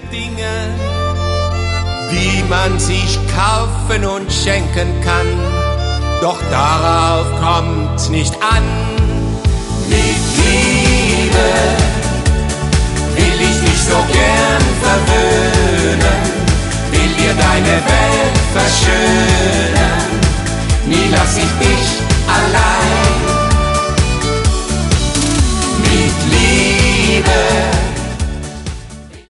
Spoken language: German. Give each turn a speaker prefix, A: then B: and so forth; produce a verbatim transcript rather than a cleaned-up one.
A: Dinge, die man sich kaufen und schenken kann. Doch darauf kommt's nicht an. Mit Liebe will ich nicht so gern